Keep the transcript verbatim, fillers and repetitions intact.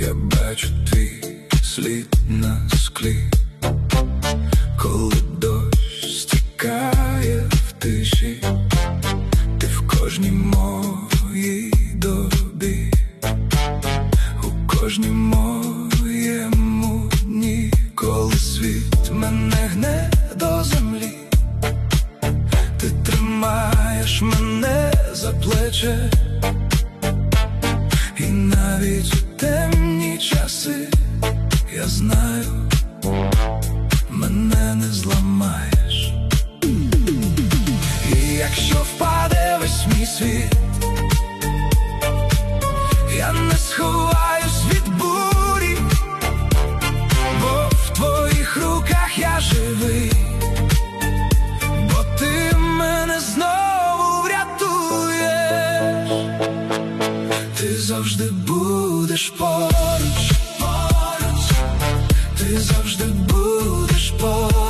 Я бачу твій слід на склі, коли дощ стікає в тиші. Ти в кожній моїй добі, у кожній моєму дні. Коли світ мене гне до землі, ти тримаєш мене за плече. І навіть у темні часи, я знаю, мене не зламаєш. І якщо впаде весь мій світ, я не сховаюсь від бурі, бо в твоїх руках я живий, бо ти мене знову врятуєш. Ти завжди будеш поруч, поруч, ти завжди будеш поруч.